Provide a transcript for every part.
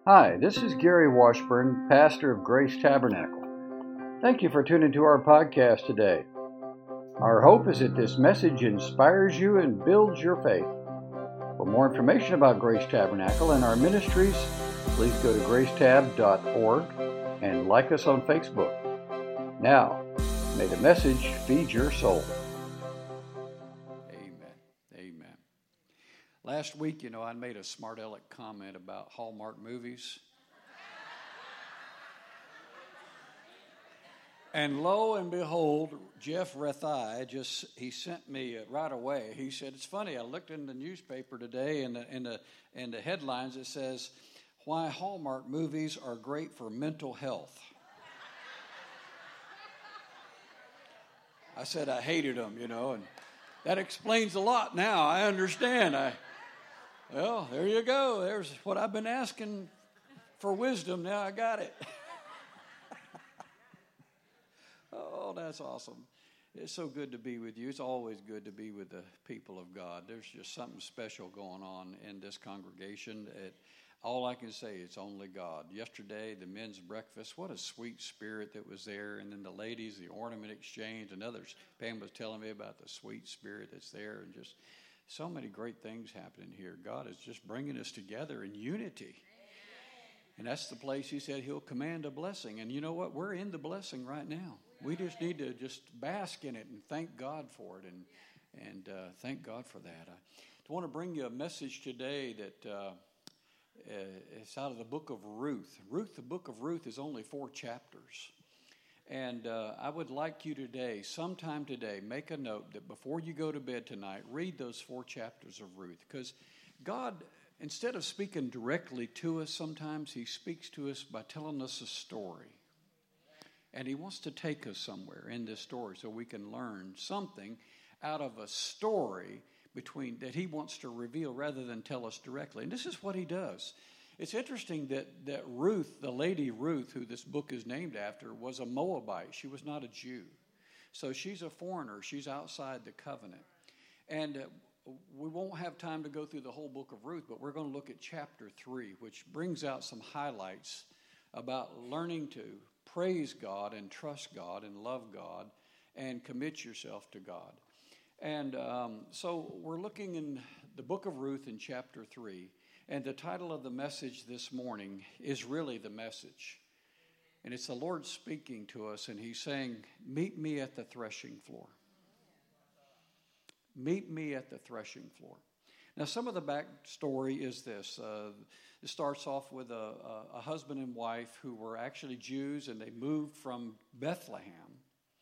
Hi, this is Gary Washburn, pastor of Grace Tabernacle. Thank you for tuning to our podcast today. Our hope is that this message inspires you and builds your faith. For more information about Grace Tabernacle and our ministries, please go to gracetab.org and like us on Facebook. Now, may the message feed your soul. Amen. Last week, I made a smart aleck comment about Hallmark movies. And lo and behold, Jeff Rethai he sent me right away. He said, "It's funny. I looked in the newspaper today, and in the headlines it says, 'Why Hallmark movies are great for mental health.'" I said I hated them, and that explains a lot now. I understand. Well, there you go. There's what I've been asking for wisdom. Now I got it. Oh, that's awesome. It's so good to be with you. It's always good to be with the people of God. There's just something special going on in this congregation. All I can say is only God. Yesterday, the men's breakfast, what a sweet spirit that was there. And then the ladies, the ornament exchange, and others. Pam was telling me about the sweet spirit that's there, and just so many great things happening here. God is just bringing us together in unity. And that's the place he said he'll command a blessing. And you know what? We're in the blessing right now. We just need to just bask in it and thank God for it, and thank God for that. I want to bring you a message today that it's out of the book of Ruth. The book of Ruth is only 4 chapters. And I would like you today, sometime today, make a note that before you go to bed tonight, read those 4 chapters of Ruth. Because God, instead of speaking directly to us, sometimes he speaks to us by telling us a story. And he wants to take us somewhere in this story so we can learn something out of a story that he wants to reveal rather than tell us directly. And this is what he does. It's interesting that Ruth, the lady Ruth, who this book is named after, was a Moabite. She was not a Jew. So she's a foreigner. She's outside the covenant. And we won't have time to go through the whole book of Ruth, but we're going to look at chapter 3, which brings out some highlights about learning to praise God and trust God and love God and commit yourself to God. And so we're looking in the book of Ruth in chapter 3. And the title of the message this morning is really the message. And it's the Lord speaking to us, and he's saying, "Meet me at the threshing floor." Meet me at the threshing floor. Now, some of the backstory is this. It starts off with a husband and wife who were actually Jews, and they moved from Bethlehem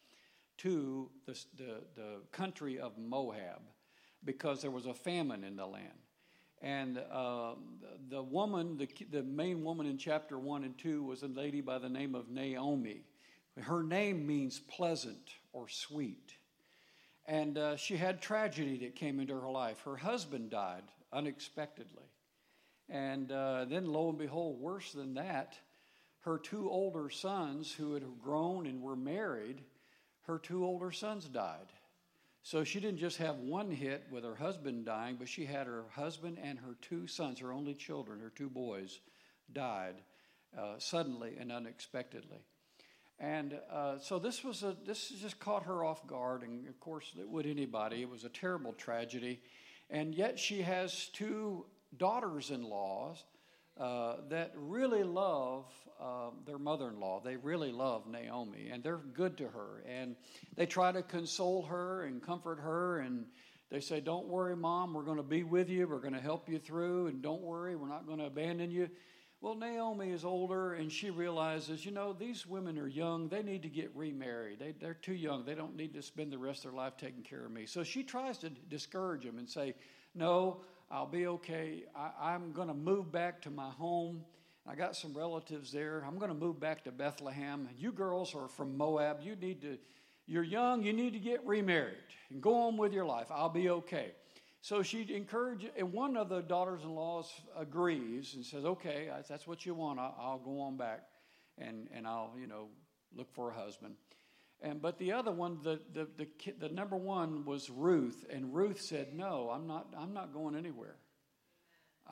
to the country of Moab because there was a famine in the land. And the woman, the main woman in chapter 1 and 2 was a lady by the name of Naomi. Her name means pleasant or sweet. And she had tragedy that came into her life. Her husband died unexpectedly. And then lo and behold, worse than that, her 2 older sons who had grown and were married, her 2 older sons died. So she didn't just have one hit with her husband dying, but she had her husband and her 2 sons, her only children, her 2 boys, died suddenly and unexpectedly. And so this just caught her off guard, and of course it would anybody. It was a terrible tragedy, and yet she has 2 daughters-in-laws that really love their mother-in-law. They really love Naomi, and they're good to her. And they try to console her and comfort her, and they say, "Don't worry, Mom, we're going to be with you. We're going to help you through, and don't worry, we're not going to abandon you." Well, Naomi is older, and she realizes, these women are young. They need to get remarried. They're too young. They don't need to spend the rest of their life taking care of me. So she tries to discourage them and say, "No, I'll be okay. I'm going to move back to my home. I got some relatives there. I'm going to move back to Bethlehem. You girls are from Moab. You're young. You need to get remarried and go on with your life. I'll be okay." So she encouraged, and one of the daughters-in-laws agrees and says, "Okay, that's what you want. I'll go on back, and I'll look for a husband." But the other one, the number one was Ruth, and Ruth said, "No, I'm not going anywhere.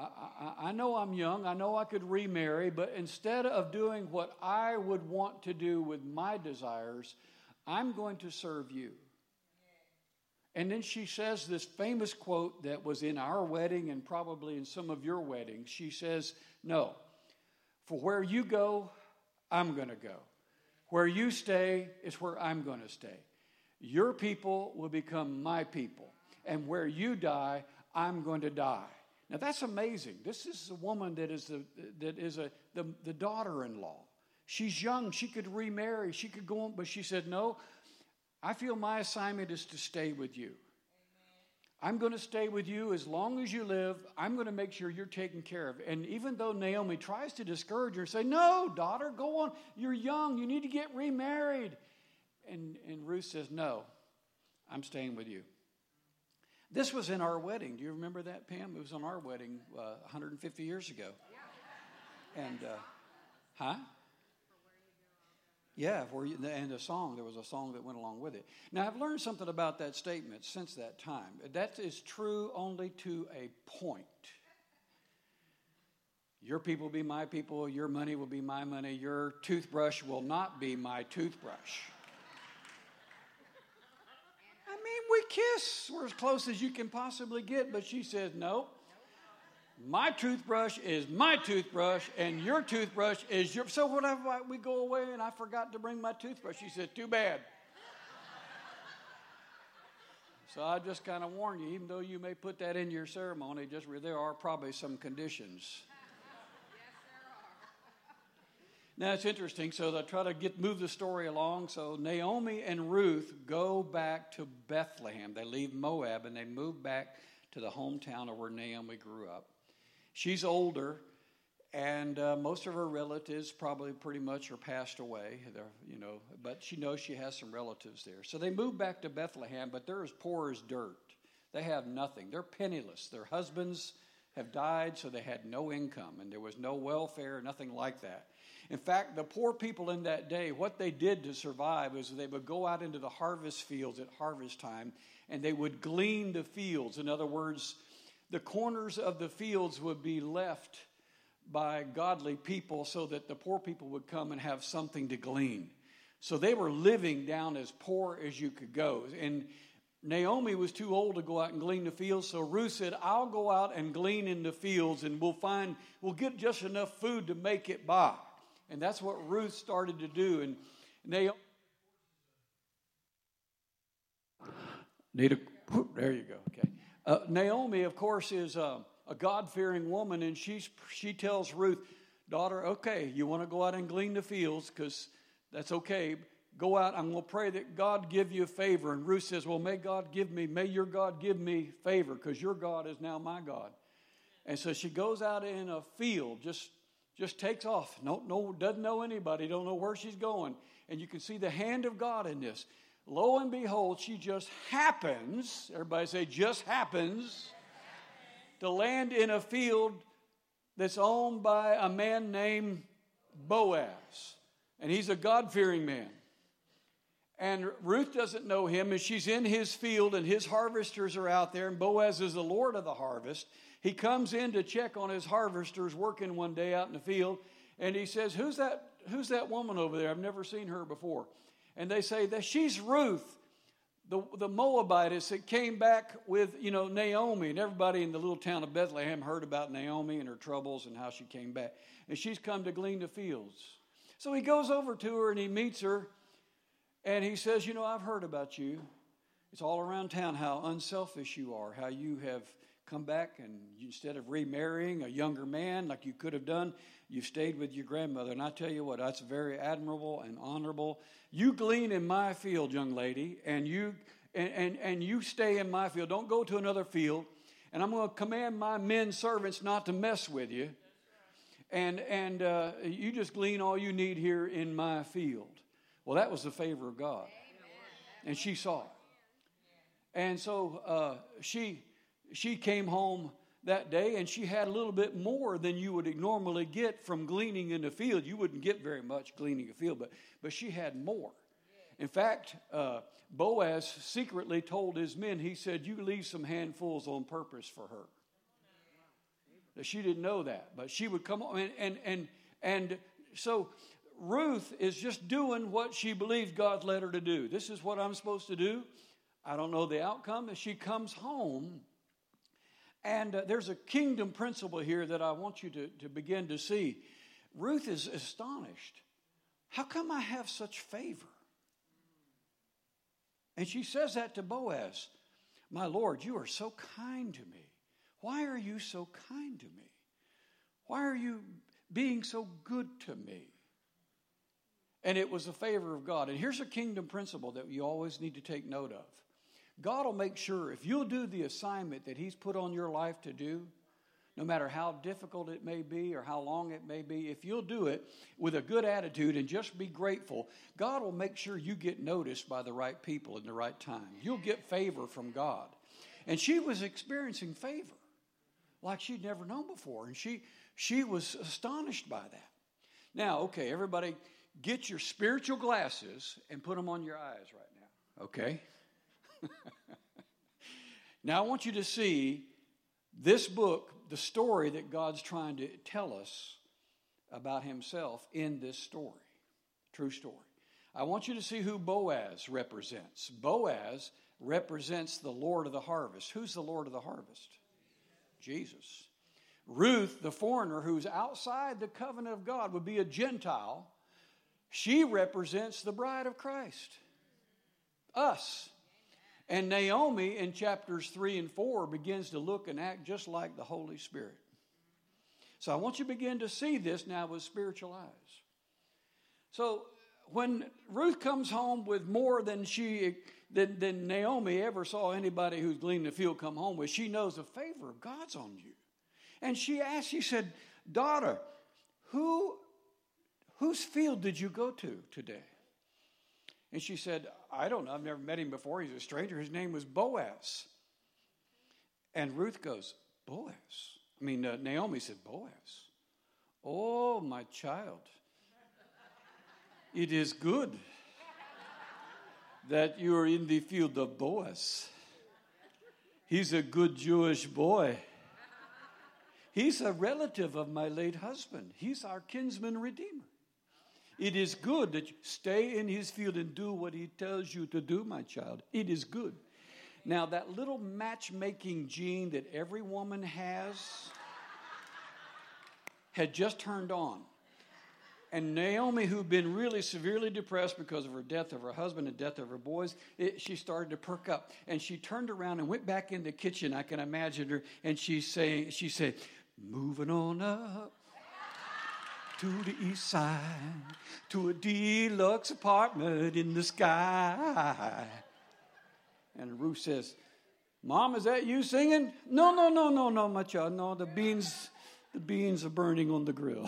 I know I'm young. I know I could remarry, but instead of doing what I would want to do with my desires, I'm going to serve you. And then she says this famous quote that was in our wedding and probably in some of your weddings. She says, no, for where you go, I'm going to go. Where you stay is where I'm going to stay. Your people will become my people. And where you die, I'm going to die. Now that's amazing. This is a woman that is the daughter-in-law. She's young. She could remarry. She could go on. But she said, no, I feel my assignment is to stay with you. Amen. I'm going to stay with you as long as you live. I'm going to make sure you're taken care of. And even though Naomi tries to discourage her, say, no, daughter, go on. You're young. You need to get remarried. And Ruth says, no, I'm staying with you. This was in our wedding. Do you remember that, Pam? It was on our wedding 150 years ago. And, huh? Yeah, and the song, there was a song that went along with it. Now, I've learned something about that statement since that time. That is true only to a point. Your people will be my people. Your money will be my money. Your toothbrush will not be my toothbrush. I mean, we kiss. We're as close as you can possibly get. But she says, no. My toothbrush is my toothbrush, and your toothbrush is your. So whenever we go away and I forgot to bring my toothbrush, she said, too bad. So I just kind of warn you, even though you may put that in your ceremony, there are probably some conditions. Yes, there are. Now it's interesting. So I try to move the story along. So Naomi and Ruth go back to Bethlehem. They leave Moab and they move back to the hometown of where Naomi grew up. She's older, and most of her relatives probably pretty much are passed away, but she knows she has some relatives there. So they move back to Bethlehem, but they're as poor as dirt. They have nothing. They're penniless. Their husbands have died, so they had no income, and there was no welfare, nothing like that. In fact, the poor people in that day, what they did to survive is they would go out into the harvest fields at harvest time, and they would glean the fields. In other words, the corners of the fields would be left by godly people so that the poor people would come and have something to glean. So they were living down as poor as you could go. And Naomi was too old to go out and glean the fields, so Ruth said, I'll go out and glean in the fields, and we'll get just enough food to make it by. And that's what Ruth started to do. And Naomi... There you go, okay. Naomi, of course, is a God-fearing woman, and she tells Ruth, daughter, okay, you want to go out and glean the fields, because that's okay. Go out, I'm going to pray that God give you a favor. And Ruth says, well, may your God give me favor, because your God is now my God. And so she goes out in a field, just takes off. Doesn't know anybody, don't know where she's going. And you can see the hand of God in this. Lo and behold, she just happens, everybody say, just happens, to land in a field that's owned by a man named Boaz. And he's a God-fearing man. And Ruth doesn't know him, and she's in his field, and his harvesters are out there, and Boaz is the Lord of the harvest. He comes in to check on his harvesters working one day out in the field, and he says, who's that woman over there? I've never seen her before. And they say that she's Ruth, the Moabitess that came back with, Naomi. And everybody in the little town of Bethlehem heard about Naomi and her troubles and how she came back. And she's come to glean the fields. So he goes over to her and he meets her. And he says, I've heard about you. It's all around town how unselfish you are, how you have come back and instead of remarrying a younger man like you could have done, you stayed with your grandmother. And I tell you what, that's very admirable and honorable. You glean in my field, young lady, and you stay in my field. Don't go to another field. And I'm going to command my men servants not to mess with you. And you just glean all you need here in my field. Well, that was the favor of God. And she saw it. And so she came home that day, and she had a little bit more than you would normally get from gleaning in the field. You wouldn't get very much gleaning a field, but she had more. In fact, Boaz secretly told his men, he said, you leave some handfuls on purpose for her. She didn't know that, but she would come on. And so Ruth is just doing what she believed God led her to do. This is what I'm supposed to do. I don't know the outcome. And she comes home. And there's a kingdom principle here that I want you to begin to see. Ruth is astonished. How come I have such favor? And she says that to Boaz. My Lord, you are so kind to me. Why are you so kind to me? Why are you being so good to me? And it was the favor of God. And here's a kingdom principle that you always need to take note of. God will make sure if you'll do the assignment that He's put on your life to do, no matter how difficult it may be or how long it may be, if you'll do it with a good attitude and just be grateful, God will make sure you get noticed by the right people in the right time. You'll get favor from God. And she was experiencing favor like she'd never known before. And she was astonished by that. Now, okay, everybody, get your spiritual glasses and put them on your eyes right now, okay? Now I want you to see this book, the story that God's trying to tell us about Himself in this story. True story. I want you to see who Boaz represents. Boaz represents the Lord of the harvest. Who's the Lord of the harvest? Jesus. Ruth, the foreigner who's outside the covenant of God, would be a Gentile. She represents the bride of Christ. Us. And Naomi in chapters 3 and 4 begins to look and act just like the Holy Spirit. So I want you to begin to see this now with spiritual eyes. So when Ruth comes home with more than Naomi ever saw anybody who's gleaned the field come home with, she knows the favor of God's on you. And she said, daughter, whose field did you go to today? And she said, I don't know. I've never met him before. He's a stranger. His name was Boaz. And Ruth goes, Boaz? Naomi said, Boaz. Oh, my child. It is good that you are in the field of Boaz. He's a good Jewish boy. He's a relative of my late husband. He's our kinsman redeemer. It is good that you stay in his field and do what he tells you to do, my child. It is good. Now, that little matchmaking gene that every woman has had just turned on. And Naomi, who'd been really severely depressed because of her death of her husband and death of her boys, she started to perk up. And she turned around and went back in the kitchen. I can imagine her. And she said, moving on up to the east side, to a deluxe apartment in the sky. And Ruth says, Mom, is that you singing? No, my child. No, the beans are burning on the grill.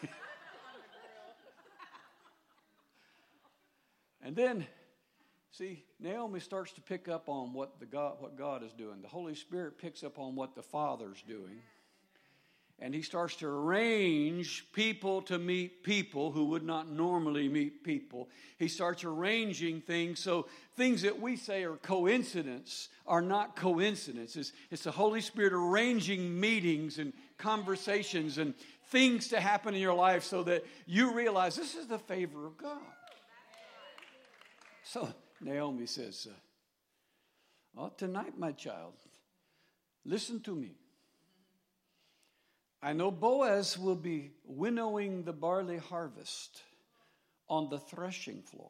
And then, see, Naomi starts to pick up on what God is doing. The Holy Spirit picks up on what the Father's doing. And He starts to arrange people to meet people who would not normally meet people. He starts arranging things so things that we say are coincidence are not coincidences. It's the Holy Spirit arranging meetings and conversations and things to happen in your life so that you realize this is the favor of God. So Naomi says, tonight, my child, listen to me. I know Boaz will be winnowing the barley harvest on the threshing floor.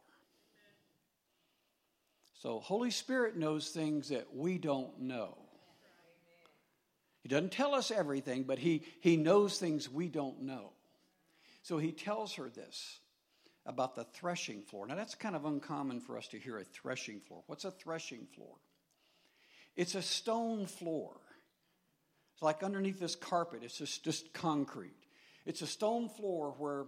So Holy Spirit knows things that we don't know. He doesn't tell us everything, but he knows things we don't know. So He tells her this about the threshing floor. Now that's kind of uncommon for us to hear, a threshing floor. What's a threshing floor? It's a stone floor. It's like underneath this carpet, it's just concrete. It's a stone floor where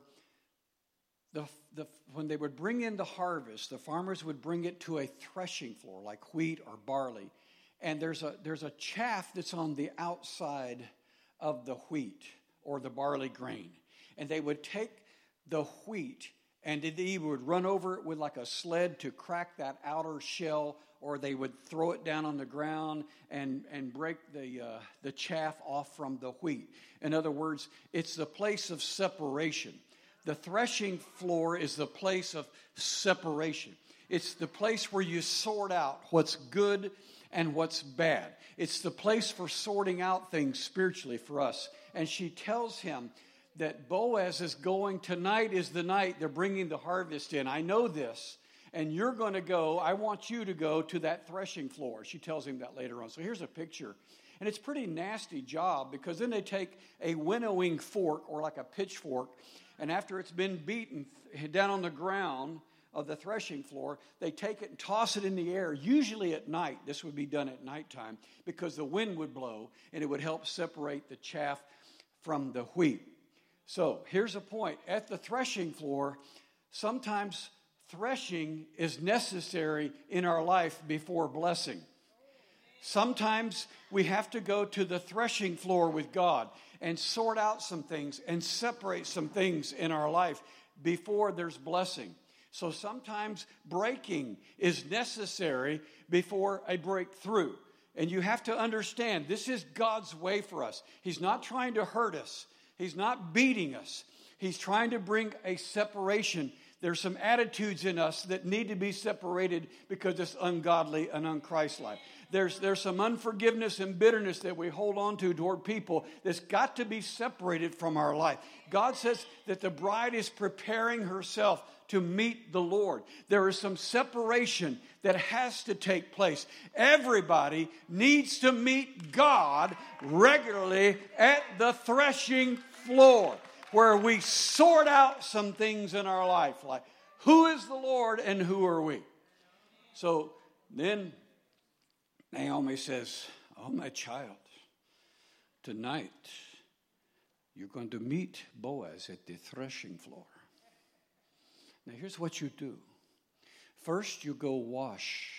when they would bring in the harvest, the farmers would bring it to a threshing floor, like wheat or barley. And there's a chaff that's on the outside of the wheat or the barley grain. And they would take the wheat and they would run over it with like a sled to crack that outer shell or they would throw it down on the ground and break the chaff off from the wheat. In other words, it's the place of separation. The threshing floor is the place of separation. It's the place where you sort out what's good and what's bad. It's the place for sorting out things spiritually for us. And she tells him that Boaz is going, tonight is the night they're bringing the harvest in. I know this. And you're going to go, I want you to go to that threshing floor. She tells him that later on. So here's a picture. And it's a pretty nasty job, because then they take a winnowing fork, or like a pitchfork, and after it's been beaten down on the ground of the threshing floor, they take it and toss it in the air, usually at night. This would be done at nighttime, because the wind would blow and it would help separate the chaff from the wheat. So here's a point. At the threshing floor, sometimes threshing is necessary in our life before blessing. Sometimes we have to go to the threshing floor with God and sort out some things and separate some things in our life before there's blessing. So sometimes breaking is necessary before a breakthrough. And you have to understand, this is God's way for us. He's not trying to hurt us. He's not beating us. He's trying to bring a separation. There's some attitudes in us that need to be separated because it's ungodly and unchristlike. There's some unforgiveness and bitterness that we hold on to toward people that's got to be separated from our life. God says that the bride is preparing herself to meet the Lord. There is some separation that has to take place. Everybody needs to meet God regularly at the threshing floor, where we sort out some things in our life, like who is the Lord and who are we? So then Naomi says, oh, my child, tonight you're going to meet Boaz at the threshing floor. Now here's what you do. First you go wash.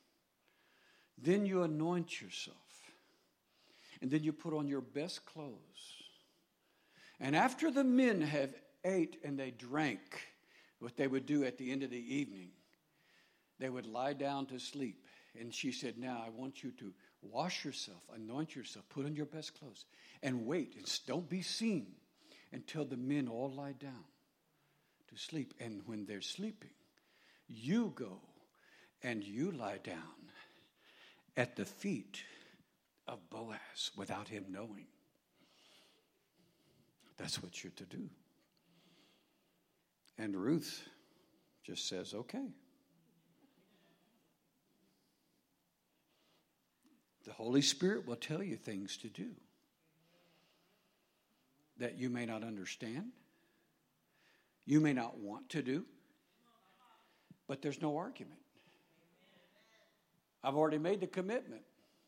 Then you anoint yourself. And then you put on your best clothes. And after the men have ate and they drank, what they would do at the end of the evening, they would lie down to sleep. And she said, now I want you to wash yourself, anoint yourself, put on your best clothes, and wait. And don't be seen until the men all lie down to sleep. And when they're sleeping, you go and you lie down at the feet of Boaz without him knowing. That's what you're to do. And Ruth just says, okay. The Holy Spirit will tell you things to do that you may not understand, you may not want to do, but there's no argument. I've already made the commitment.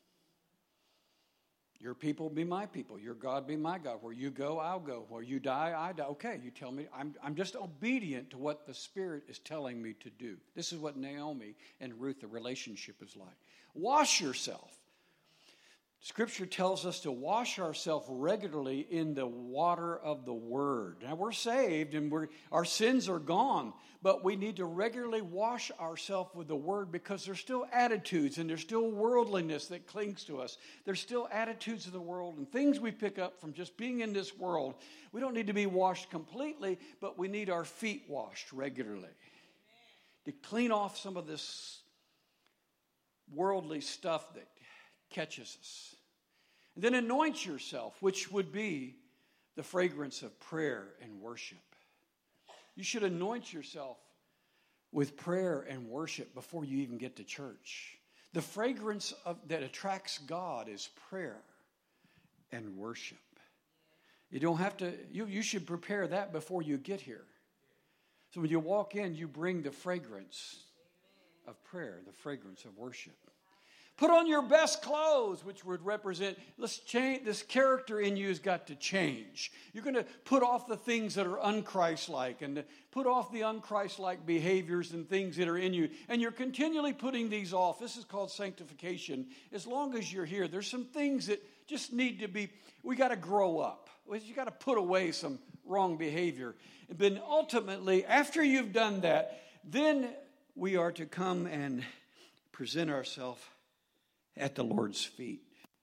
Your people be my people. Your God be my God. Where you go, I'll go. Where you die, I die. Okay, you tell me. I'm just obedient to what the Spirit is telling me to do. This is what Naomi and Ruth, the relationship is like. Wash yourself. Scripture tells us to wash ourselves regularly in the water of the Word. Now, we're saved and our sins are gone, but we need to regularly wash ourselves with the Word, because there's still attitudes and there's still worldliness that clings to us. There's still attitudes of the world and things we pick up from just being in this world. We don't need to be washed completely, but we need our feet washed regularly to clean off some of this worldly stuff that catches us. And then anoint yourself, which would be the fragrance of prayer and worship. You should anoint yourself with prayer and worship before you even get to church. The fragrance that attracts God is prayer and worship. You don't have to, you should prepare that before you get here. So when you walk in, you bring the fragrance of prayer, the fragrance of worship. Put on your best clothes, which would represent, let's change, this character in you has got to change. You're going to put off the things that are unchristlike and put off the unchristlike behaviors and things that are in you. And you're continually putting these off. This is called sanctification. As long as you're here, there's some things that just need to be, we got to grow up. You got to put away some wrong behavior. But ultimately, after you've done that, then we are to come and present ourselves at the Lord's feet.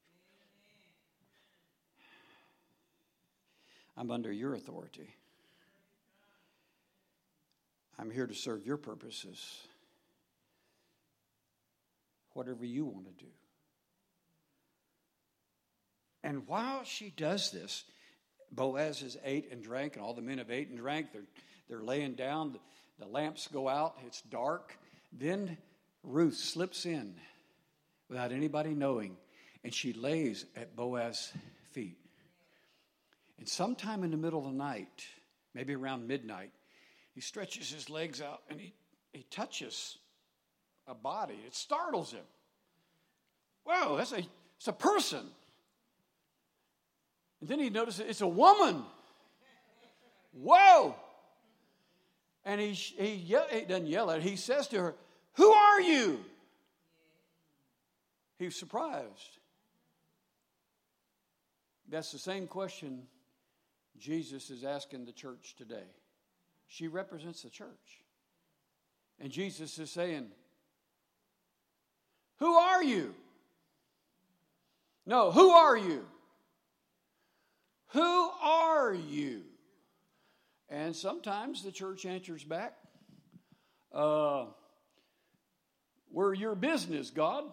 I'm under your authority. I'm here to serve your purposes. Whatever you want to do. And while she does this, Boaz has ate and drank, and all the men have ate and drank. They're laying down. The lamps go out. It's dark. Then Ruth slips in without anybody knowing, and she lays at Boaz's feet. And sometime in the middle of the night, maybe around midnight, he stretches his legs out and he touches a body. It startles him. Whoa, it's a person. And then he notices it's a woman. Whoa. And he doesn't yell at her. He says to her, "Who are you?" He's surprised. That's the same question Jesus is asking the church today. She represents the church. And Jesus is saying, "Who are you?" No, who are you? Who are you? And sometimes the church answers back, we're your business, God.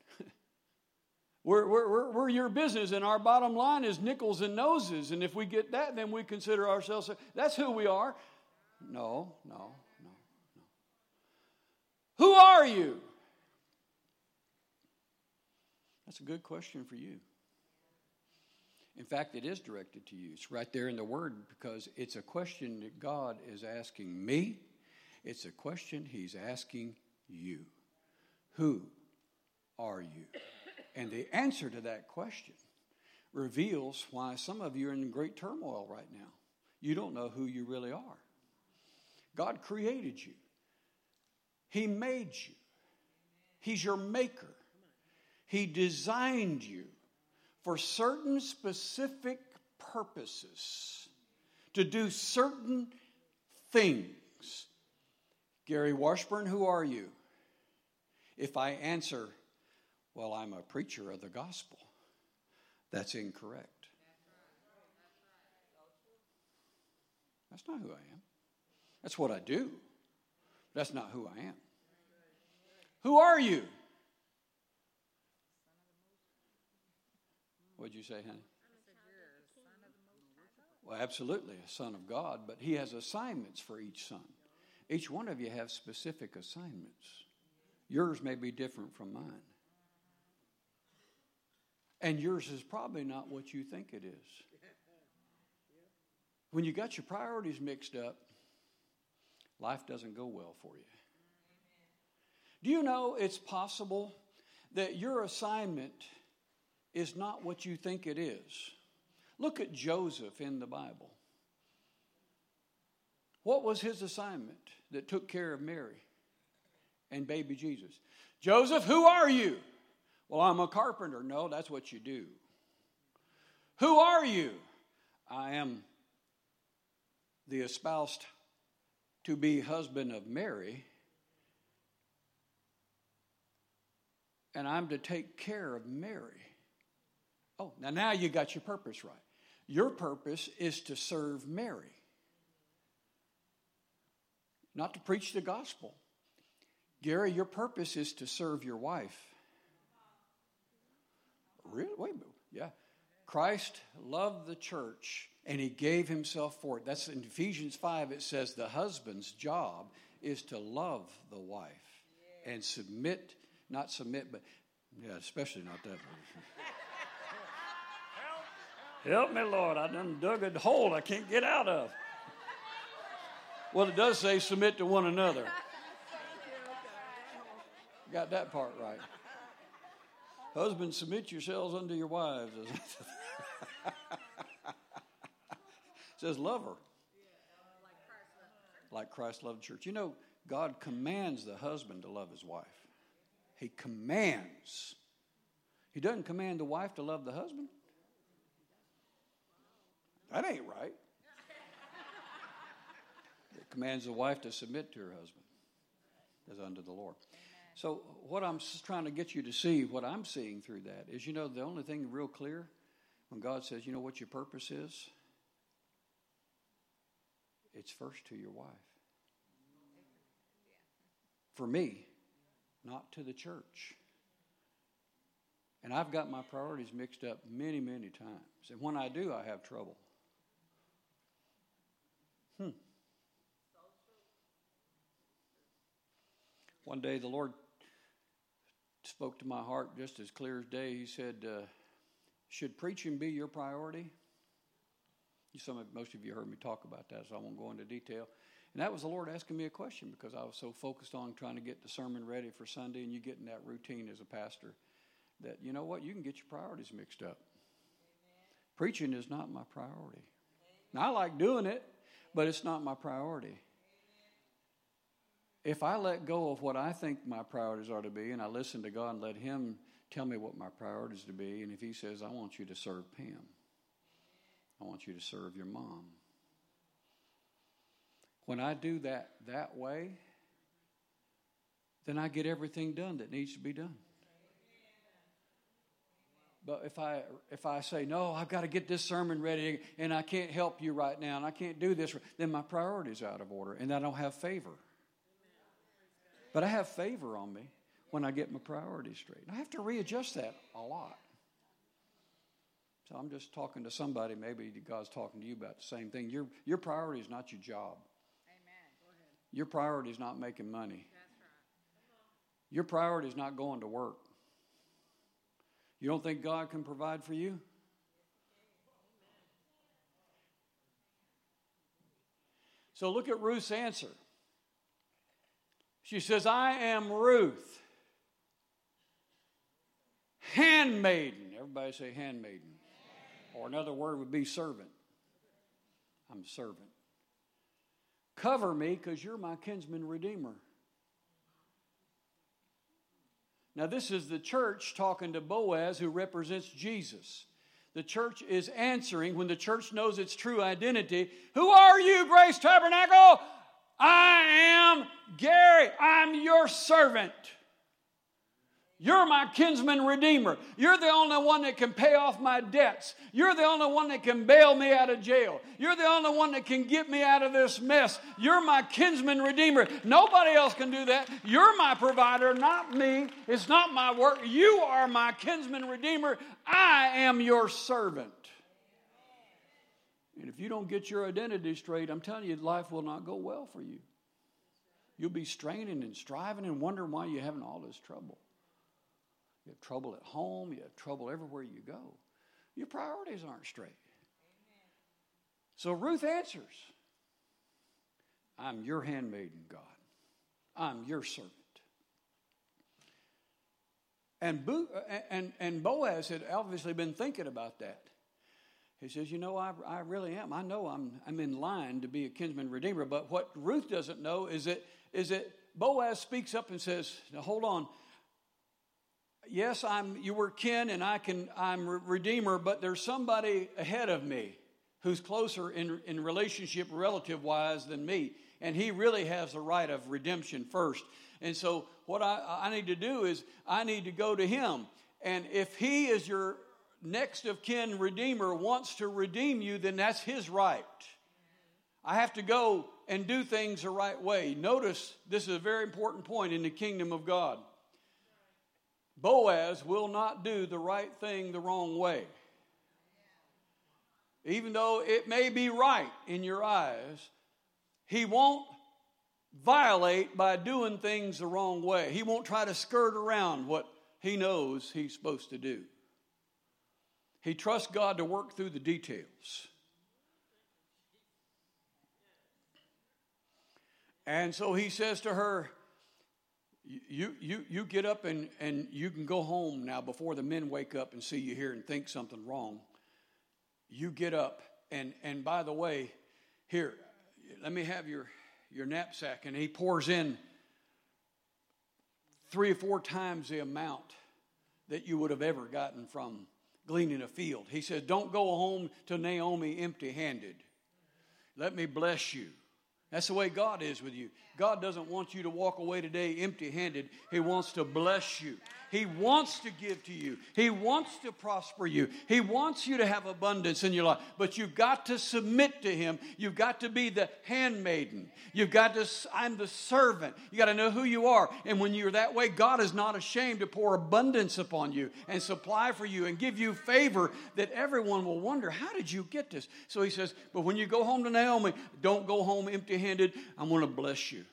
We're your business, and our bottom line is nickels and noses. And if we get that, then we consider ourselves, that's who we are. No. Who are you? That's a good question for you. In fact, it is directed to you. It's right there in the Word because it's a question that God is asking me. It's a question He's asking you. Who are you? And the answer to that question reveals why some of you are in great turmoil right now. You don't know who you really are. God created you. He made you. He's your maker. He designed you for certain specific purposes, to do certain things. Gary Washburn, who are you? If I answer, well, I'm a preacher of the gospel, that's incorrect. That's not who I am. That's what I do. That's not who I am. Who are you? What'd you say, honey? Well, absolutely, a son of God, but He has assignments for each son. Each one of you have specific assignments. Yours may be different from mine. And yours is probably not what you think it is. When you got your priorities mixed up, life doesn't go well for you. Do you know it's possible that your assignment is not what you think it is? Look at Joseph in the Bible. What was his assignment that took care of Mary and baby Jesus? Joseph, who are you? Well, I'm a carpenter. No, that's what you do. Who are you? I am the espoused to be husband of Mary, and I'm to take care of Mary. Oh, now you got your purpose right. Your purpose is to serve Mary, not to preach the gospel. Gary, your purpose is to serve your wife. Really? Wait a minute. Yeah. Christ loved the church, and He gave Himself for it. That's in Ephesians 5. It says the husband's job is to love the wife and submit, not submit, but, yeah, especially not that version. Help me, Lord. I done dug a hole I can't get out of. Well, it does say submit to one another. Got that part right. Husbands, submit yourselves unto your wives. It says love her. Like Christ loved the church. You know, God commands the husband to love his wife. He commands. He doesn't command the wife to love the husband. That ain't right. It commands the wife to submit to her husband as unto the Lord. So what I'm trying to get you to see, what I'm seeing through that is, the only thing real clear when God says, you know what your purpose is? It's first to your wife. For me, not to the church. And I've got my priorities mixed up many, many times. And when I do, I have trouble. One day the Lord spoke to my heart just as clear as day. He said, should preaching be your priority? Most of you heard me talk about that, so I won't go into detail. And that was the Lord asking me a question because I was so focused on trying to get the sermon ready for Sunday, and you get in that routine as a pastor that, you know what, you can get your priorities mixed up. Amen. Preaching is not my priority. Now, I like doing it, but it's not my priority. Amen. If I let go of what I think my priorities are to be, and I listen to God and let Him tell me what my priorities to be, and if He says, I want you to serve Pam, I want you to serve your mom. When I do that way, then I get everything done that needs to be done. But if I say, no, I've got to get this sermon ready and I can't help you right now and I can't do this, then my priorities are out of order and I don't have favor. But I have favor on me when I get my priorities straight. I have to readjust that a lot. So I'm just talking to somebody, maybe God's talking to you about the same thing. Your priority is not your job. Amen. Go ahead. Your priority is not making money. That's right. Your priority is not going to work. You don't think God can provide for you? So look at Ruth's answer. She says, I am Ruth, handmaiden. Everybody say handmaiden. Or another word would be servant. I'm a servant. Cover me because you're my kinsman redeemer. Now this is the church talking to Boaz, who represents Jesus. The church is answering when the church knows its true identity. Who are you, Grace Tabernacle? I am Gary. I'm your servant. You're my kinsman redeemer. You're the only one that can pay off my debts. You're the only one that can bail me out of jail. You're the only one that can get me out of this mess. You're my kinsman redeemer. Nobody else can do that. You're my provider, not me. It's not my work. You are my kinsman redeemer. I am your servant. And if you don't get your identity straight, I'm telling you, life will not go well for you. You'll be straining and striving and wondering why you're having all this trouble. You have trouble at home. You have trouble everywhere you go. Your priorities aren't straight. Amen. So Ruth answers, I'm your handmaiden, God. I'm your servant. And Boaz had obviously been thinking about that. He says, you know, I really am. I know I'm in line to be a kinsman redeemer. But what Ruth doesn't know is that Boaz speaks up and says, now hold on. Yes, you were kin and I'm redeemer, but there's somebody ahead of me who's closer in relationship relative-wise than me. And he really has the right of redemption first. And so what I need to do is I need to go to him. And if he is your next of kin redeemer, wants to redeem you, then that's his right. I have to go and do things the right way. Notice this is a very important point in the kingdom of God. Boaz will not do the right thing the wrong way. Even though it may be right in your eyes, he won't violate by doing things the wrong way. He won't try to skirt around what he knows he's supposed to do. He trusts God to work through the details. And so he says to her, You get up and you can go home now before the men wake up and see you here and think something wrong. You get up and by the way, here, let me have your knapsack. And he pours in 3 or 4 times the amount that you would have ever gotten from gleaning a field. He says, don't go home to Naomi empty-handed. Let me bless you. That's the way God is with you. God doesn't want you to walk away today empty-handed. He wants to bless you. He wants to give to you. He wants to prosper you. He wants you to have abundance in your life. But you've got to submit to Him. You've got to be the handmaiden. I'm the servant. You got to know who you are. And when you're that way, God is not ashamed to pour abundance upon you and supply for you and give you favor that everyone will wonder, how did you get this? So He says, but when you go home to Naomi, don't go home empty-handed. I'm going to bless you.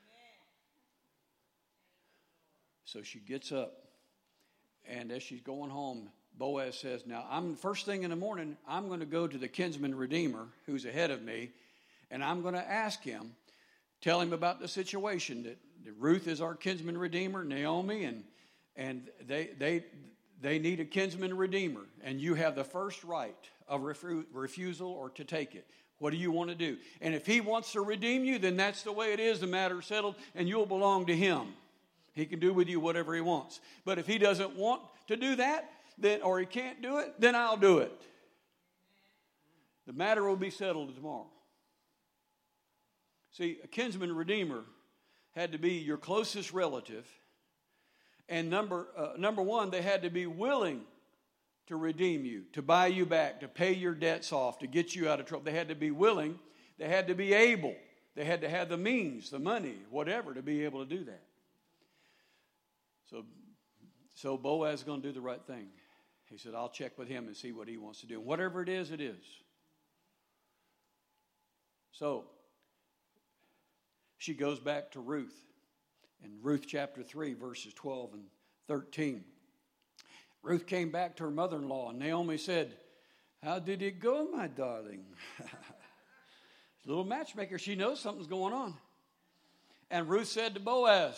So she gets up, and as she's going home, Boaz says, now, first thing in the morning, I'm going to go to the kinsman redeemer who's ahead of me, and I'm going to ask him, tell him about the situation, that Ruth is our kinsman redeemer, Naomi, and they need a kinsman redeemer, and you have the first right of refusal or to take it. What do you want to do? And if he wants to redeem you, then that's the way it is. The matter's settled, and you'll belong to him. He can do with you whatever he wants. But if he doesn't want to do that, or he can't do it, then I'll do it. The matter will be settled tomorrow. See, a kinsman redeemer had to be your closest relative. And number one, they had to be willing to redeem you, to buy you back, to pay your debts off, to get you out of trouble. They had to be willing. They had to be able. They had to have the means, the money, whatever, to be able to do that. So Boaz is going to do the right thing. He said, I'll check with him and see what he wants to do. And whatever it is, it is. So she goes back to Ruth. In Ruth chapter 3, verses 12 and 13. Ruth came back to her mother-in-law, and Naomi said, how did it go, my darling? Little matchmaker, she knows something's going on. And Ruth said to Boaz,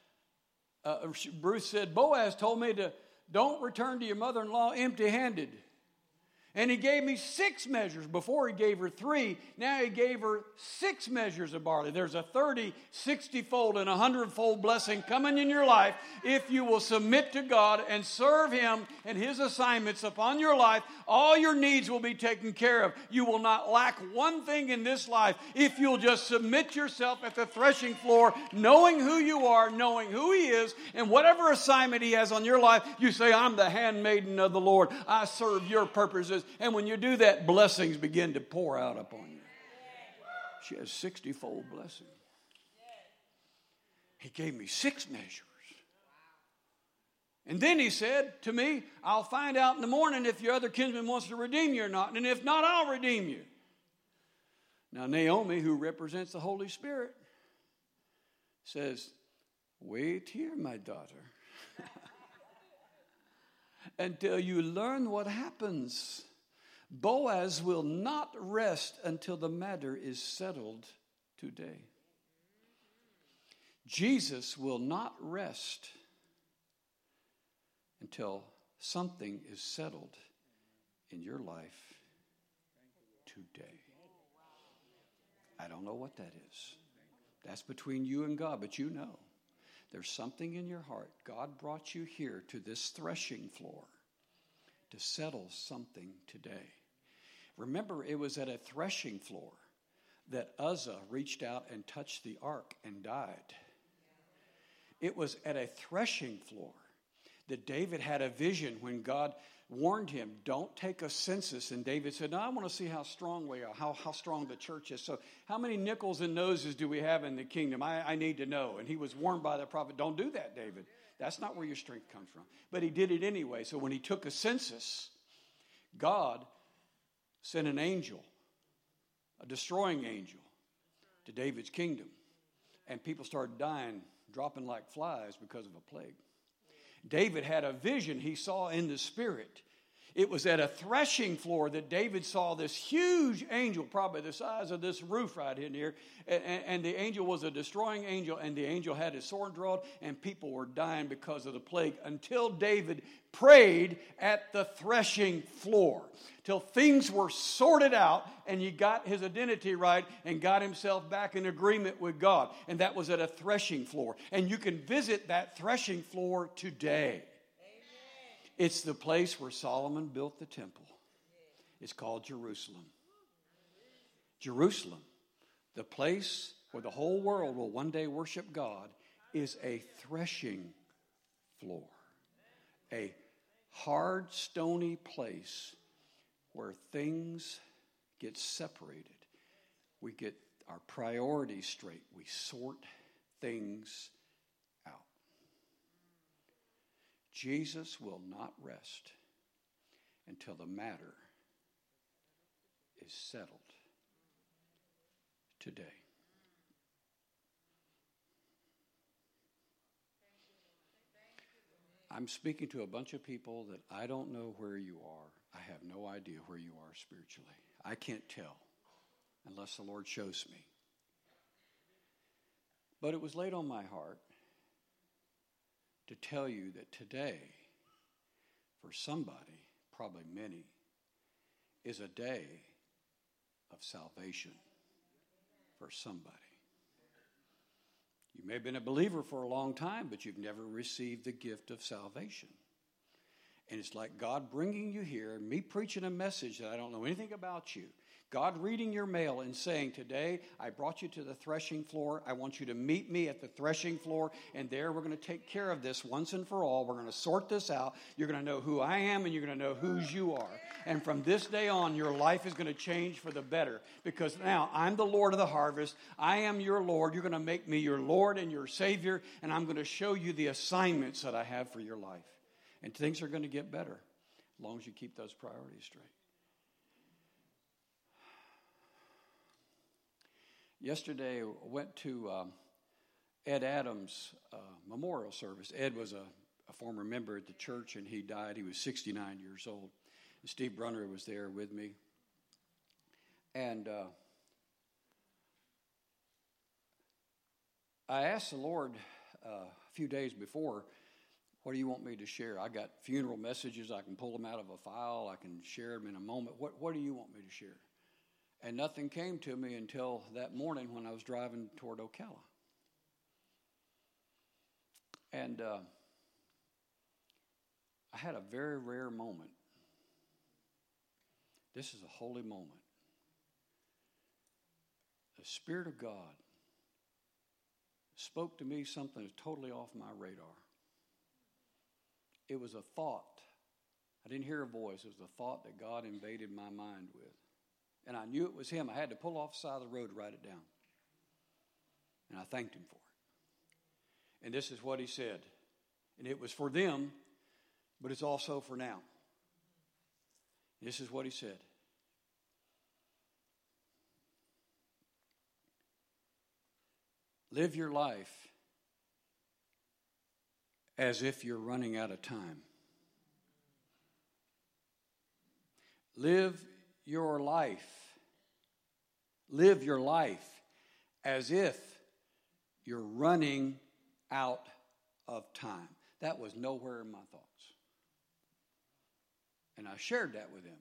Boaz told me to don't return to your mother-in-law empty-handed. And he gave me 6 measures. Before he gave her 3, now he gave her 6 measures of barley. There's a 30, 60-fold, and 100-fold blessing coming in your life if you will submit to God and serve Him and His assignments upon your life. All your needs will be taken care of. You will not lack one thing in this life if you'll just submit yourself at the threshing floor, knowing who you are, knowing who He is, and whatever assignment He has on your life, you say, I'm the handmaiden of the Lord. I serve your purposes. And when you do that, blessings begin to pour out upon you. She has 60-fold blessing. He gave me 6 measures. And then he said to me, I'll find out in the morning if your other kinsman wants to redeem you or not. And if not, I'll redeem you. Now Naomi, who represents the Holy Spirit, says, wait here, my daughter, until you learn what happens. Boaz will not rest until the matter is settled today. Jesus will not rest until something is settled in your life today. I don't know what that is. That's between you and God, but you know. There's something in your heart. God brought you here to this threshing floor to settle something today. Remember, it was at a threshing floor that Uzzah reached out and touched the ark and died. It was at a threshing floor that David had a vision when God warned him, don't take a census. And David said, no, I want to see how strong we are, how strong the church is. So how many nickels and noses do we have in the kingdom? I need to know. And he was warned by the prophet, don't do that, David. That's not where your strength comes from. But he did it anyway. So when he took a census, God sent an angel, a destroying angel, to David's kingdom. And people started dying, dropping like flies because of a plague. David had a vision he saw in the spirit. It was at a threshing floor that David saw this huge angel, probably the size of this roof right in here. And the angel was a destroying angel, and the angel had his sword drawn, and people were dying because of the plague until David prayed at the threshing floor, till things were sorted out, and he got his identity right and got himself back in agreement with God. And that was at a threshing floor. And you can visit that threshing floor today. It's the place where Solomon built the temple. It's called Jerusalem. Jerusalem The place where the whole world will one day worship God is a threshing floor. A hard, stony place where things get separated. We get our priorities straight. We sort things out. Jesus will not rest until the matter is settled today. I'm speaking to a bunch of people that I don't know where you are. I have no idea where you are spiritually. I can't tell unless the Lord shows me. But it was laid on my heart to tell you that today, for somebody, probably many, is a day of salvation for somebody. You may have been a believer for a long time, but you've never received the gift of salvation. And it's like God bringing you here, and me preaching a message that I don't know anything about you. God reading your mail and saying, today I brought you to the threshing floor. I want you to meet me at the threshing floor. And there we're going to take care of this once and for all. We're going to sort this out. You're going to know who I am and you're going to know whose you are. And from this day on, your life is going to change for the better. Because now I'm the Lord of the harvest. I am your Lord. You're going to make me your Lord and your Savior. And I'm going to show you the assignments that I have for your life. And things are going to get better as long as you keep those priorities straight. Yesterday, I went to Ed Adams' memorial service. Ed was a former member at the church, and he died. He was 69 years old. And Steve Brunner was there with me. And I asked the Lord a few days before, what do you want me to share? I got funeral messages. I can pull them out of a file. I can share them in a moment. What do you want me to share? And nothing came to me until that morning when I was driving toward Ocala. And I had a very rare moment. This is a holy moment. The Spirit of God spoke to me something that's totally off my radar. It was a thought. I didn't hear a voice. It was a thought that God invaded my mind with. And I knew it was him. I had to pull off the side of the road to write it down. And I thanked him for it. And this is what he said. And it was for them, but it's also for now. This is what he said. Live your life as if you're running out of time. Live your life as if you're running out of time. That was nowhere in my thoughts. And I shared that with him.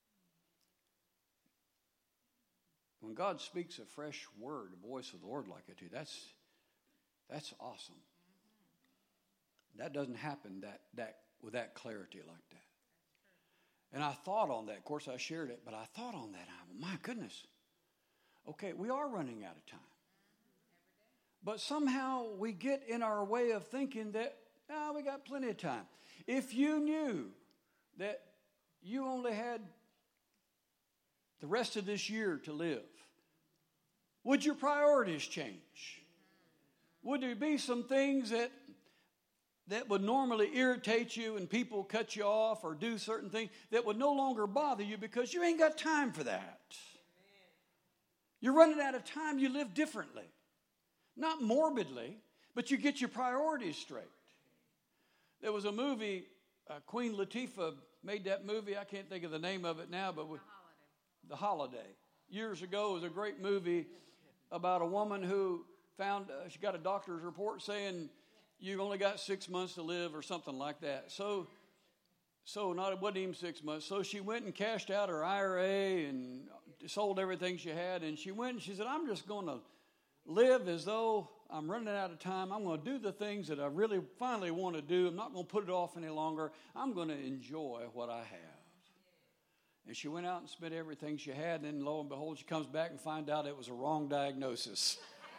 When God speaks a fresh word, a voice of the Lord like I do, that's awesome. That doesn't happen that with that clarity like that. And I thought on that. Of course, I shared it, but I thought on that. My goodness. Okay, we are running out of time. But somehow we get in our way of thinking that, we got plenty of time. If you knew that you only had the rest of this year to live, would your priorities change? Would there be some things that would normally irritate you and people cut you off or do certain things that would no longer bother you because you ain't got time for that? You're running out of time. You live differently. Not morbidly, but you get your priorities straight. There was a movie, Queen Latifah made that movie. I can't think of the name of it now, but The Holiday. Years ago, it was a great movie about a woman who found, she got a doctor's report saying, you've only got 6 months to live or something like that. So it wasn't even 6 months. So she went and cashed out her IRA and sold everything she had. And she went and she said, I'm just going to live as though I'm running out of time. I'm going to do the things that I really finally want to do. I'm not going to put it off any longer. I'm going to enjoy what I have. And she went out and spent everything she had, and then lo and behold, she comes back and finds out it was a wrong diagnosis.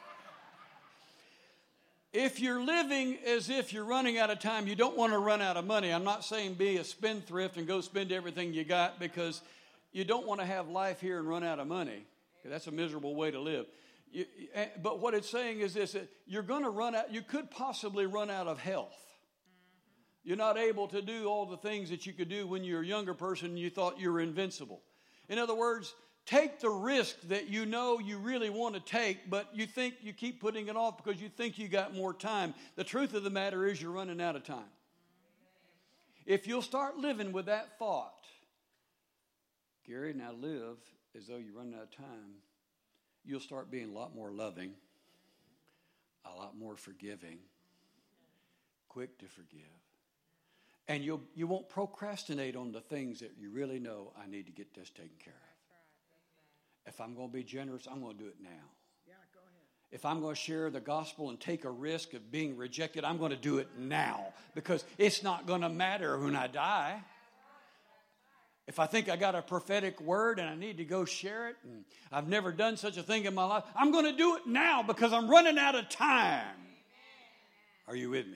If you're living as if you're running out of time, you don't want to run out of money. I'm not saying be a spendthrift and go spend everything you got, because you don't want to have life here and run out of money. That's a miserable way to live. But what it's saying is this, that you're going to run out, you could possibly run out of health. You're not able to do all the things that you could do when you were a younger person and you thought you were invincible. In other words, take the risk that you know you really want to take, but you think you keep putting it off because you think you got more time. The truth of the matter is you're running out of time. If you'll start living with that thought, Gary, now live as though you're running out of time, you'll start being a lot more loving, a lot more forgiving, quick to forgive. And you won't procrastinate on the things that you really know, I need to get this taken care of. If I'm going to be generous, I'm going to do it now. Yeah, go ahead. If I'm going to share the gospel and take a risk of being rejected, I'm going to do it now, because it's not going to matter when I die. If I think I got a prophetic word and I need to go share it, and I've never done such a thing in my life, I'm going to do it now because I'm running out of time. Are you with me?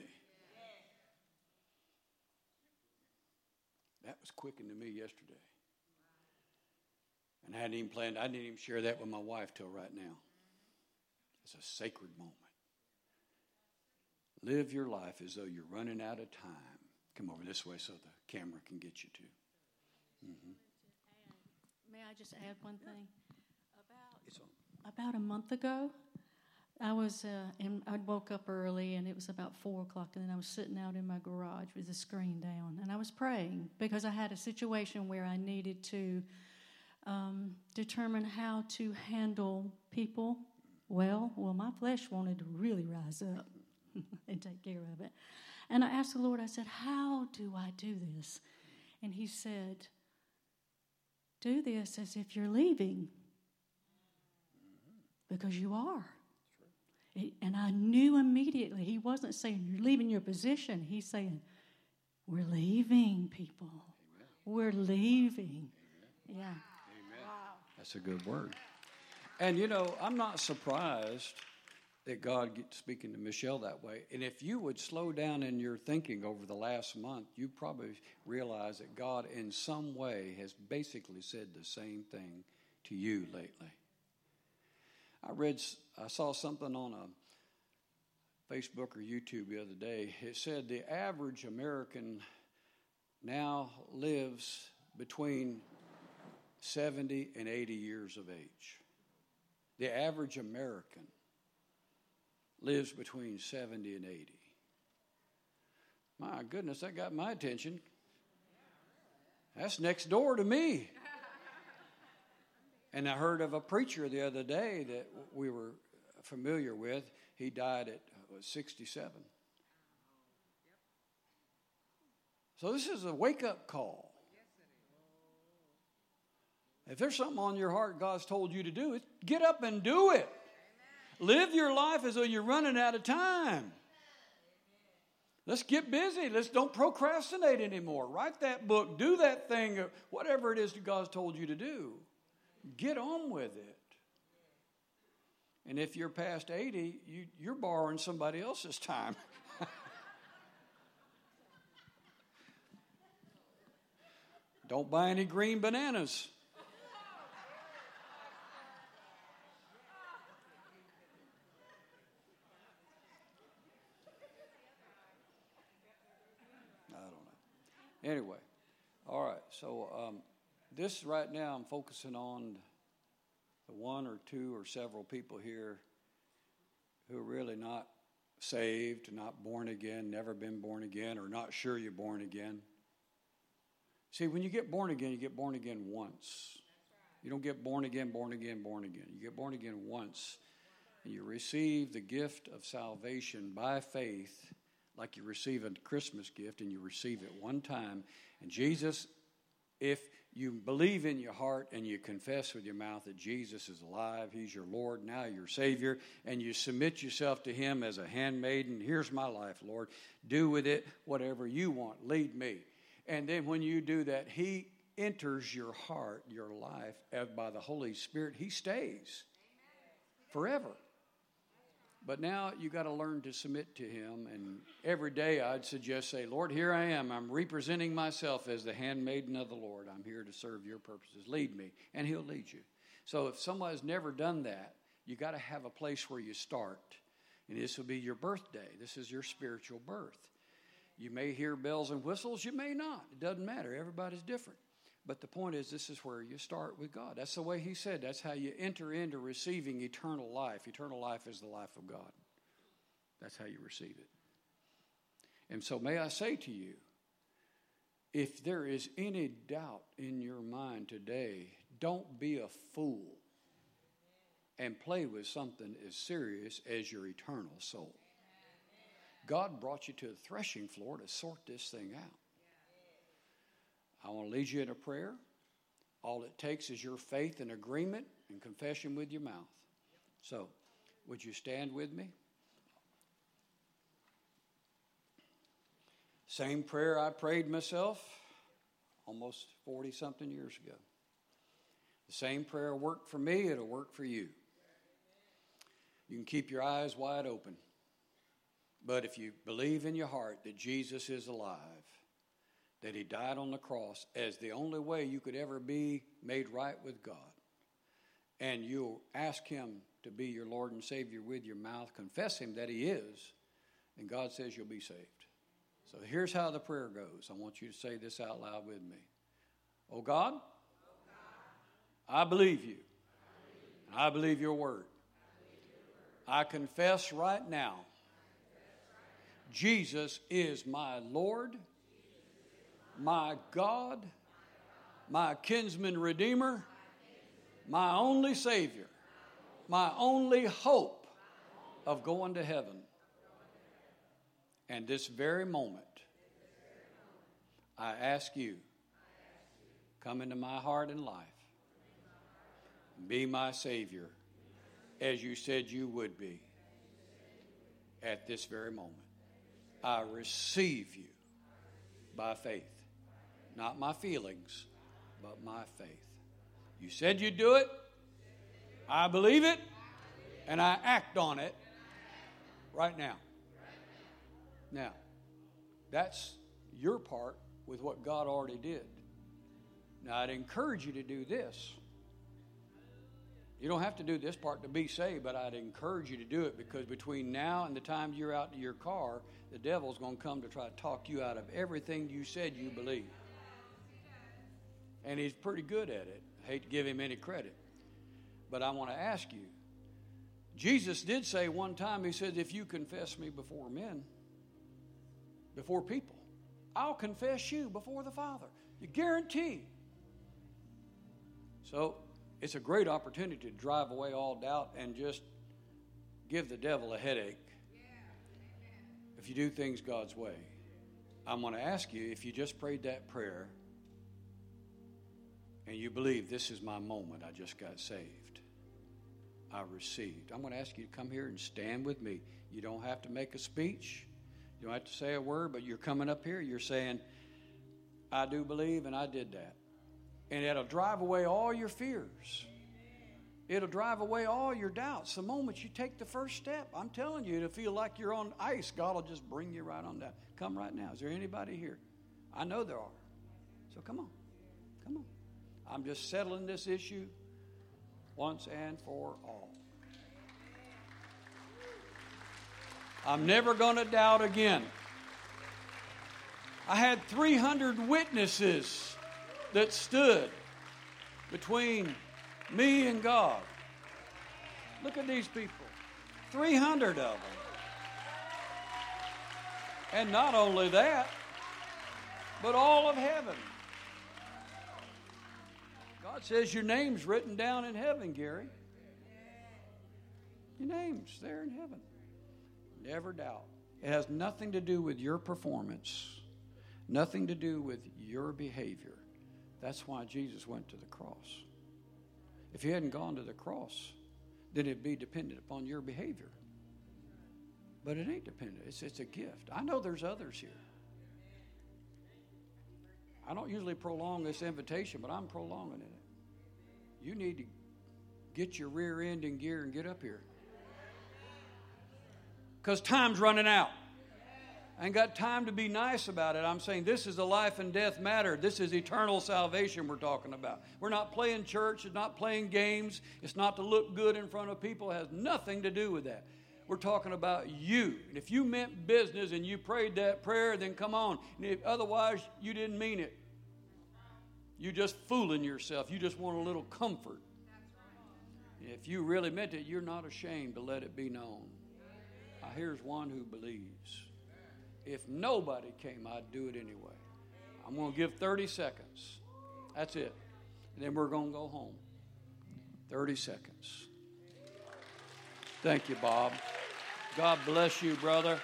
That was quickened to me yesterday. And I didn't even share that with my wife till right now. It's a sacred moment. Live your life as though you're running out of time. Come over this way so the camera can get you too. Mm-hmm. May I just add one thing? About a month ago, I woke up early, and it was about 4 o'clock, and then I was sitting out in my garage with the screen down, and I was praying because I had a situation where I needed to determine how to handle people well. Well, my flesh wanted to really rise up and take care of it. And I asked the Lord, I said, how do I do this? And he said, do this as if you're leaving, because you are. And I knew immediately. He wasn't saying you're leaving your position. He's saying, we're leaving, people. Amen. We're leaving. Amen. Yeah. Amen. Wow. That's a good word. And, I'm not surprised that God gets speaking to Michelle that way. And if you would slow down in your thinking over the last month, you probably realize that God in some way has basically said the same thing to you lately. I saw something on a Facebook or YouTube the other day. It said the average American now lives between 70 and 80 years of age. The average American lives between 70 and 80. My goodness, that got my attention. That's next door to me. And I heard of a preacher the other day that we were familiar with. He died at 67. So this is a wake-up call. If there's something on your heart God's told you to do, it get up and do it. Live your life as though you're running out of time. Let's get busy. Don't procrastinate anymore. Write that book. Do that thing. Whatever it is that God's told you to do. Get on with it. And if you're past 80, you're borrowing somebody else's time. Don't buy any green bananas. I don't know. Anyway, all right, so this right now I'm focusing on the one or two or several people here who are really not saved, not born again, never been born again, or not sure you're born again. See, when you get born again, you get born again once. You don't get born again, born again, born again. You get born again once, and you receive the gift of salvation by faith, like you receive a Christmas gift, and you receive it one time. And Jesus, if you believe in your heart and you confess with your mouth that Jesus is alive, He's your Lord, now your Savior, and you submit yourself to Him as a handmaiden, here's my life, Lord. Do with it whatever you want. Lead me. And then when you do that, He enters your heart, your life, as by the Holy Spirit, he stays forever. But now you got to learn to submit to him. And every day I'd suggest say, Lord, here I am. I'm representing myself as the handmaiden of the Lord. I'm here to serve your purposes. Lead me. And he'll lead you. So if somebody's never done that, you got to have a place where you start. And this will be your birthday. This is your spiritual birth. You may hear bells and whistles. You may not. It doesn't matter. Everybody's different. But the point is, this is where you start with God. That's the way he said. That's how you enter into receiving eternal life. Eternal life is the life of God. That's how you receive it. And so may I say to you, if there is any doubt in your mind today, don't be a fool and play with something as serious as your eternal soul. God brought you to the threshing floor to sort this thing out. I want to lead you in a prayer. All it takes is your faith and agreement and confession with your mouth. So, would you stand with me? Same prayer I prayed myself almost 40-something years ago. The same prayer worked for me, it'll work for you. You can keep your eyes wide open. But if you believe in your heart that Jesus is alive, that he died on the cross as the only way you could ever be made right with God, and you'll ask him to be your Lord and Savior with your mouth, confess him that he is, and God says you'll be saved. So here's how the prayer goes. I want you to say this out loud with me. Oh God, I believe you. I believe your word. I confess right now, Jesus is my Lord, my God, my kinsman redeemer, my only Savior, my only hope of going to heaven. And this very moment, I ask you, come into my heart and life. Be my Savior, as you said you would be at this very moment. I receive you by faith. Not my feelings, but my faith. You said you'd do it. I believe it, and I act on it right now. Now, that's your part with what God already did. Now, I'd encourage you to do this. You don't have to do this part to be saved, but I'd encourage you to do it, because between now and the time you're out in your car, the devil's going to come to try to talk you out of everything you said you believe. And he's pretty good at it. I hate to give him any credit. But I want to ask you, Jesus did say one time, he said, if you confess me before men, before people, I'll confess you before the Father. You guarantee. So it's a great opportunity to drive away all doubt and just give the devil a headache. If you do things God's way. I'm going to ask you, if you just prayed that prayer and you believe this is my moment, I just got saved, I received, I'm going to ask you to come here and stand with me. You don't have to make a speech. You don't have to say a word, but you're coming up here. You're saying, I do believe, and I did that. And it'll drive away all your fears. It'll drive away all your doubts. The moment you take the first step, I'm telling you, it'll feel like you're on ice. God will just bring you right on down. Come right now. Is there anybody here? I know there are. So come on. Come on. I'm just settling this issue once and for all. I'm never going to doubt again. I had 300 witnesses that stood between me and God. Look at these people. 300 of them. And not only that, but all of heaven. God says your name's written down in heaven, Gary. Your name's there in heaven. Never doubt. It has nothing to do with your performance. Nothing to do with your behavior. That's why Jesus went to the cross. If he hadn't gone to the cross, then it'd be dependent upon your behavior. But it ain't dependent. It's a gift. I know there's others here. I don't usually prolong this invitation, but I'm prolonging it. You need to get your rear end in gear and get up here. Because time's running out. I ain't got time to be nice about it. I'm saying this is a life and death matter. This is eternal salvation we're talking about. We're not playing church. It's not playing games. It's not to look good in front of people. It has nothing to do with that. We're talking about you. And if you meant business and you prayed that prayer, then come on. And if otherwise, you didn't mean it. You're just fooling yourself. You just want a little comfort. If you really meant it, you're not ashamed to let it be known. Now, here's one who believes. If nobody came, I'd do it anyway. I'm going to give 30 seconds. That's it. And then we're going to go home. 30 seconds. Thank you, Bob. God bless you, brother.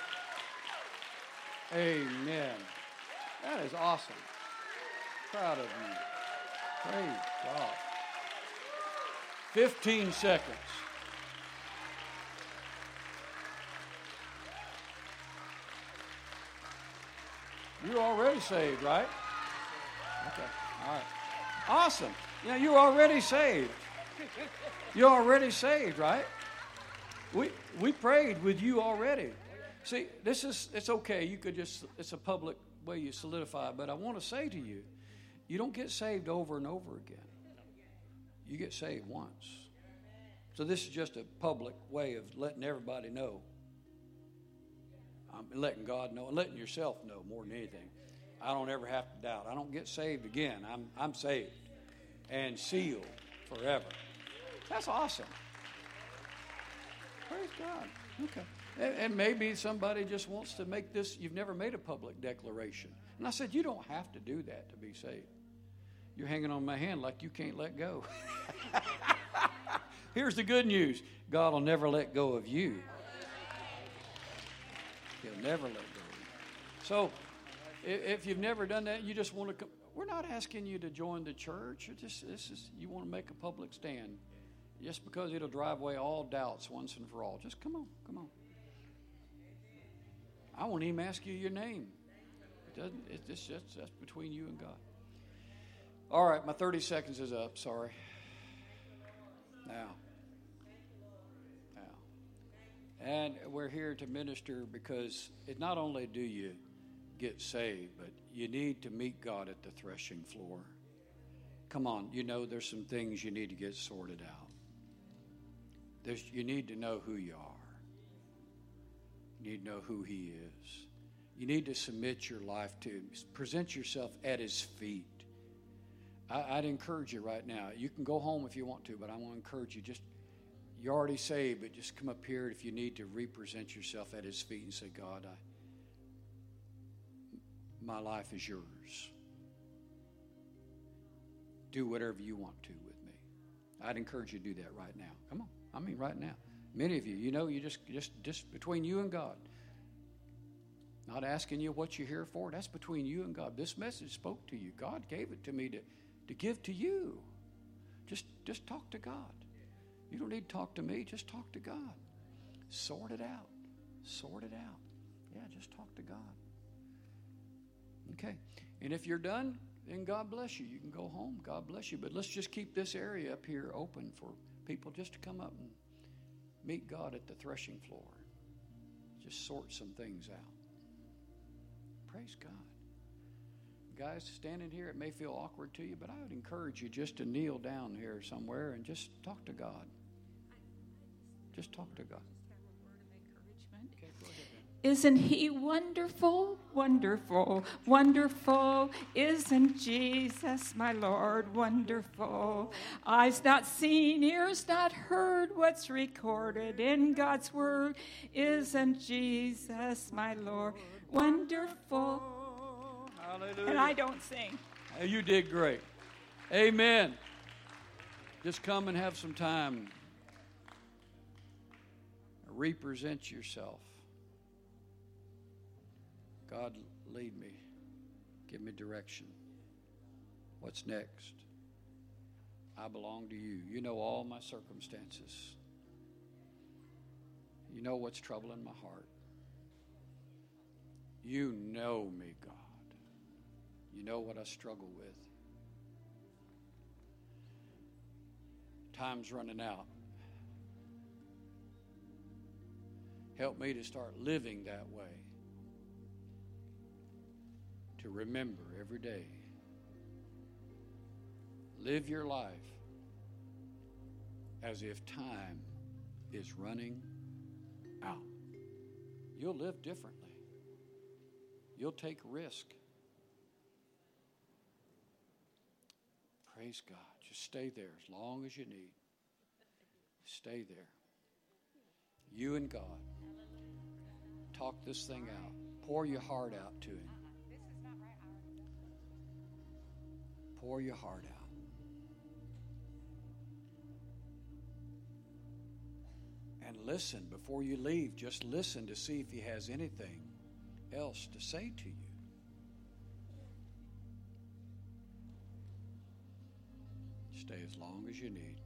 Amen. That is awesome. Proud of you. Praise God. 15 seconds. You're already saved, right? Okay. All right. Awesome. Yeah, you're already saved. You're already saved, right? We prayed with you already. See, it's okay. You could just, it's a public way you solidify, but I want to say to you, you don't get saved over and over again. You get saved once. So this is just a public way of letting everybody know. Letting God know and letting yourself know more than anything. I don't ever have to doubt. I don't get saved again. I'm saved and sealed forever. That's awesome. Praise God. Okay. And maybe somebody just wants to make this, you've never made a public declaration. And I said, you don't have to do that to be saved. You're hanging on my hand like you can't let go. Here's the good news. God will never let go of you. He'll never let go of you. So, if you've never done that, you just want to come. We're not asking you to join the church. You want to make a public stand. Just because it'll drive away all doubts once and for all. Just come on. I won't even ask you your name. That's between you and God. All right, my 30 seconds is up. Sorry. Now. And we're here to minister because it not only do you get saved, but you need to meet God at the threshing floor. Come on, there's some things you need to get sorted out. You need to know who you are. You need to know who He is. You need to submit your life to Him. Present yourself at His feet. I'd encourage you right now. You can go home if you want to, but I want to encourage you. You're already saved, but just come up here if you need to represent yourself at His feet and say, God, my life is yours. Do whatever you want to with me. I'd encourage you to do that right now. Come on. I mean, right now. Many of you, you just between you and God. Not asking you what you're here for. That's between you and God. This message spoke to you. God gave it to me to give to you. Just talk to God. You don't need to talk to me. Just talk to God. Sort it out. Yeah, just talk to God. Okay. And if you're done, then God bless you. You can go home. God bless you. But let's just keep this area up here open for people just to come up and meet God at the threshing floor. Just sort some things out. Praise God. Guys, standing here, it may feel awkward to you, but I would encourage you just to kneel down here somewhere and just talk to God. Just talk to God. Okay, go ahead. Isn't He wonderful, wonderful, wonderful? Isn't Jesus, my Lord, wonderful? Eyes not seen, ears not heard, what's recorded in God's Word? Isn't Jesus, my Lord, wonderful? Hallelujah. And I don't sing. You did great. Amen. Just come and have some time. Represent yourself. God, lead me. Give me direction. What's next? I belong to you. You know all my circumstances. You know what's troubling my heart. You know me, God. You know what I struggle with. Time's running out. Help me to start living that way. To remember every day. Live your life as if time is running out. You'll live differently. You'll take risk. Praise God. Just stay there as long as you need. Stay there. You and God. Talk this thing out. Pour your heart out to Him. Pour your heart out. And listen before you leave. Just listen to see if He has anything else to say to you. Stay as long as you need.